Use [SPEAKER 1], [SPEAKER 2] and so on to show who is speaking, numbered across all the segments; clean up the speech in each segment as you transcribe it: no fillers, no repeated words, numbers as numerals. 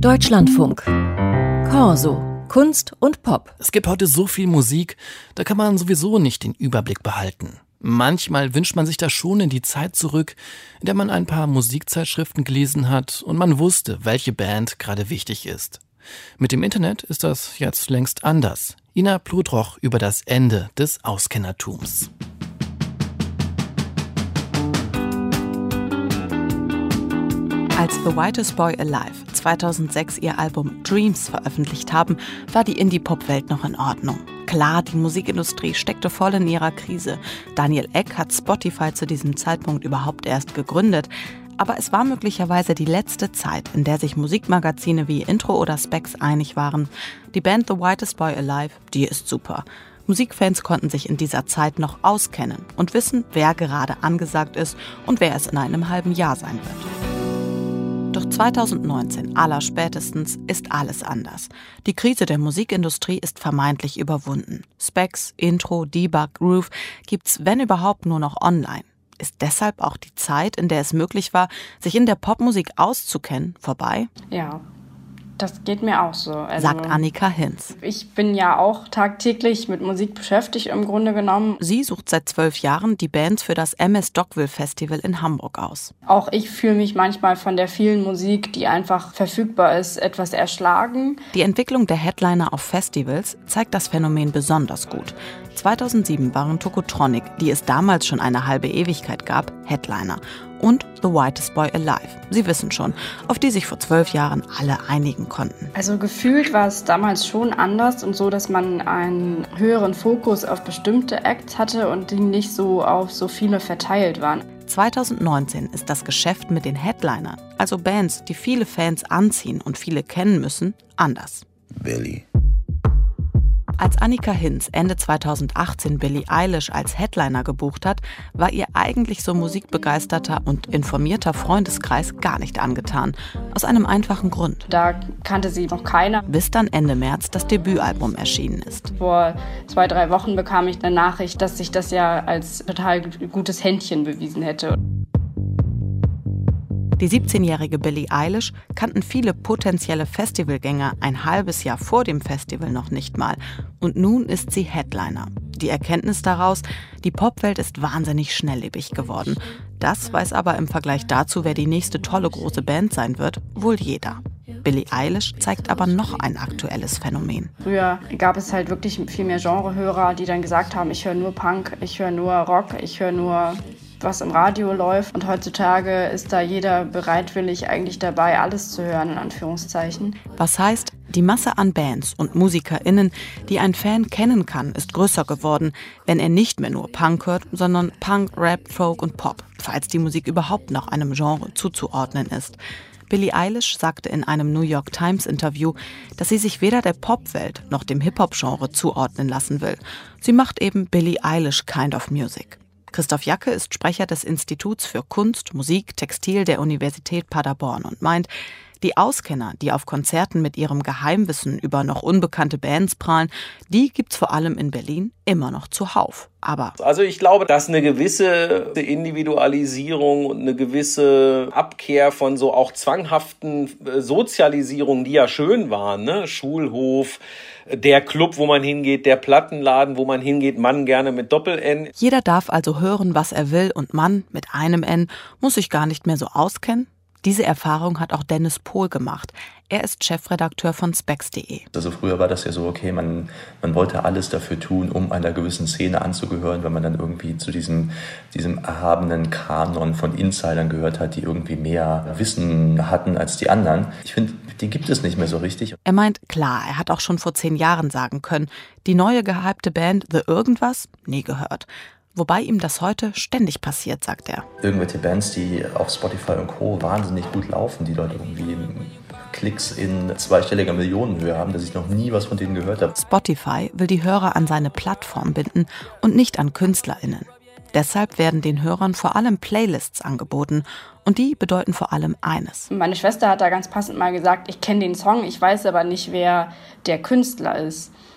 [SPEAKER 1] Deutschlandfunk. Corso. Kunst und Pop.
[SPEAKER 2] Es gibt heute so viel Musik, da kann man sowieso nicht den Überblick behalten. Manchmal wünscht man sich da schon in die Zeit zurück, in der man ein paar Musikzeitschriften gelesen hat und man wusste, welche Band gerade wichtig ist. Mit dem Internet ist das jetzt längst anders. Ina Pludroch über das Ende des Auskennertums.
[SPEAKER 3] Als The Whitest Boy Alive 2006 ihr Album Dreams veröffentlicht haben, war die Indie-Pop-Welt noch in Ordnung. Klar, die Musikindustrie steckte voll in ihrer Krise. Daniel Ek hat Spotify zu diesem Zeitpunkt überhaupt erst gegründet. Aber es war möglicherweise die letzte Zeit, in der sich Musikmagazine wie Intro oder Spex einig waren. Die Band The Whitest Boy Alive, die ist super. Musikfans konnten sich in dieser Zeit noch auskennen und wissen, wer gerade angesagt ist und wer es in einem halben Jahr sein wird. Doch 2019, allerspätestens, ist alles anders. Die Krise der Musikindustrie ist vermeintlich überwunden. Spex, Intro, Debug, Groove gibt's, wenn überhaupt, nur noch online. Ist deshalb auch die Zeit, in der es möglich war, sich in der Popmusik auszukennen, vorbei?
[SPEAKER 4] Ja, das geht mir auch so.
[SPEAKER 3] Sagt Annika Hinz.
[SPEAKER 4] Ich bin ja auch tagtäglich mit Musik beschäftigt im Grunde genommen.
[SPEAKER 3] Sie sucht seit 12 Jahren die Bands für das MS Dockville Festival in Hamburg aus.
[SPEAKER 4] Auch ich fühle mich manchmal von der vielen Musik, die einfach verfügbar ist, etwas erschlagen.
[SPEAKER 3] Die Entwicklung der Headliner auf Festivals zeigt das Phänomen besonders gut. 2007 waren Tokotronic, die es damals schon eine halbe Ewigkeit gab, Headliner. Und The Whitest Boy Alive. Sie wissen schon, auf die sich vor 12 Jahren alle einigen konnten.
[SPEAKER 4] Also gefühlt war es damals schon anders und so, dass man einen höheren Fokus auf bestimmte Acts hatte und die nicht so auf so viele verteilt waren.
[SPEAKER 3] 2019 ist das Geschäft mit den Headlinern, also Bands, die viele Fans anziehen und viele kennen müssen, anders.
[SPEAKER 5] Billie.
[SPEAKER 3] Als Annika Hinz Ende 2018 Billie Eilish als Headliner gebucht hat, war ihr eigentlich so musikbegeisterter und informierter Freundeskreis gar nicht angetan. Aus einem einfachen Grund.
[SPEAKER 4] Da kannte sie noch keiner.
[SPEAKER 3] Bis dann Ende März das Debütalbum erschienen ist.
[SPEAKER 4] Vor 2-3 Wochen bekam ich eine Nachricht, dass sich das ja als total gutes Händchen bewiesen hätte.
[SPEAKER 3] Die 17-jährige Billie Eilish kannten viele potenzielle Festivalgänger ein halbes Jahr vor dem Festival noch nicht mal. Und nun ist sie Headliner. Die Erkenntnis daraus, die Popwelt ist wahnsinnig schnelllebig geworden. Das weiß aber im Vergleich dazu, wer die nächste tolle große Band sein wird, wohl jeder. Billie Eilish zeigt aber noch ein aktuelles Phänomen.
[SPEAKER 4] Früher gab es halt wirklich viel mehr Genrehörer, die dann gesagt haben, ich höre nur Punk, ich höre nur Rock, ich höre nur was im Radio läuft. Und heutzutage ist da jeder bereitwillig eigentlich dabei, alles zu hören, in Anführungszeichen.
[SPEAKER 3] Was heißt, die Masse an Bands und MusikerInnen, die ein Fan kennen kann, ist größer geworden, wenn er nicht mehr nur Punk hört, sondern Punk, Rap, Folk und Pop, falls die Musik überhaupt noch einem Genre zuzuordnen ist. Billie Eilish sagte in einem New York Times Interview, dass sie sich weder der Popwelt noch dem Hip-Hop-Genre zuordnen lassen will. Sie macht eben Billie Eilish kind of music. Christoph Jacke ist Sprecher des Instituts für Kunst, Musik, Textil der Universität Paderborn und meint, die Auskenner, die auf Konzerten mit ihrem Geheimwissen über noch unbekannte Bands prahlen, die gibt's vor allem in Berlin immer noch zuhauf.
[SPEAKER 6] Also ich glaube, dass eine gewisse Individualisierung und eine gewisse Abkehr von so auch zwanghaften Sozialisierungen, die ja schön waren, ne? Schulhof, der Club, wo man hingeht, der Plattenladen, wo man hingeht, Mann gerne mit Doppel-N.
[SPEAKER 3] Jeder darf also hören, was er will und Mann mit einem N muss sich gar nicht mehr so auskennen. Diese Erfahrung hat auch Dennis Pohl gemacht. Er ist Chefredakteur von Spex.de.
[SPEAKER 5] Also früher war das ja so, okay, man wollte alles dafür tun, um einer gewissen Szene anzugehören, wenn man dann irgendwie zu diesem erhabenen Kanon von Insidern gehört hat, die irgendwie mehr Wissen hatten als die anderen. Ich finde, die gibt es nicht mehr so richtig.
[SPEAKER 3] Er meint, klar, er hat auch schon vor 10 Jahren sagen können, die neue gehypte Band The Irgendwas, nie gehört. Wobei ihm das heute ständig passiert, sagt er.
[SPEAKER 5] Irgendwelche Bands, die auf Spotify und Co. wahnsinnig gut laufen, die dort irgendwie Klicks in zweistelliger Millionenhöhe haben, dass ich noch nie was von denen gehört habe.
[SPEAKER 3] Spotify will die Hörer an seine Plattform binden und nicht an KünstlerInnen. Deshalb werden den Hörern vor allem Playlists angeboten. Und die bedeuten vor allem eines.
[SPEAKER 4] Meine Schwester hat da ganz passend mal gesagt, ich kenne den Song, ich weiß aber nicht, wer der Künstler ist.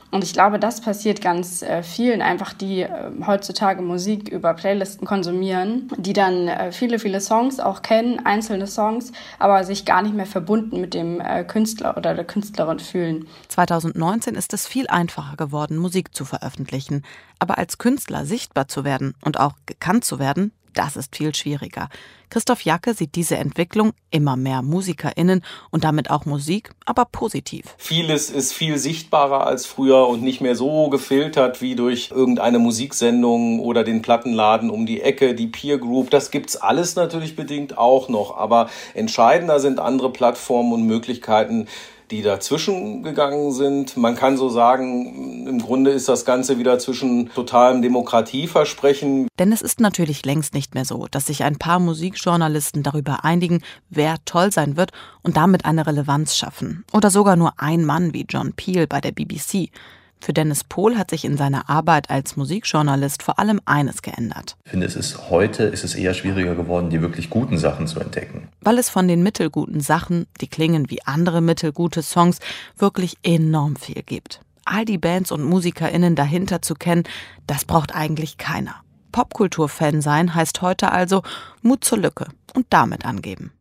[SPEAKER 4] Und ich glaube, das passiert ganz vielen einfach, die heutzutage Musik über Playlisten konsumieren, die dann viele, viele Songs auch kennen, einzelne Songs, aber sich gar nicht mehr verbunden mit dem Künstler oder der Künstlerin fühlen.
[SPEAKER 3] 2019 ist es viel einfacher geworden, Musik zu veröffentlichen. Aber als Künstler sichtbar zu werden und auch gekannt zu werden, das ist viel schwieriger. Christoph Jacke sieht diese Entwicklung, immer mehr MusikerInnen und damit auch Musik, aber positiv.
[SPEAKER 6] Vieles ist viel sichtbarer als früher und nicht mehr so gefiltert wie durch irgendeine Musiksendung oder den Plattenladen um die Ecke, die Peer Group. Das gibt's alles natürlich bedingt auch noch, aber entscheidender sind andere Plattformen und Möglichkeiten, die dazwischen gegangen sind. Man kann so sagen, im Grunde ist das Ganze wieder zwischen totalem Demokratieversprechen.
[SPEAKER 3] Denn es ist natürlich längst nicht mehr so, dass sich ein paar Musikjournalisten darüber einigen, wer toll sein wird und damit eine Relevanz schaffen. Oder sogar nur ein Mann wie John Peel bei der BBC. Für Dennis Pohl hat sich in seiner Arbeit als Musikjournalist vor allem eines geändert.
[SPEAKER 5] Ich finde, heute ist es eher schwieriger geworden, die wirklich guten Sachen zu entdecken.
[SPEAKER 3] Weil es von den mittelguten Sachen, die klingen wie andere mittelgute Songs, wirklich enorm viel gibt. All die Bands und MusikerInnen dahinter zu kennen, das braucht eigentlich keiner. Popkultur-Fan sein heißt heute also Mut zur Lücke und damit angeben.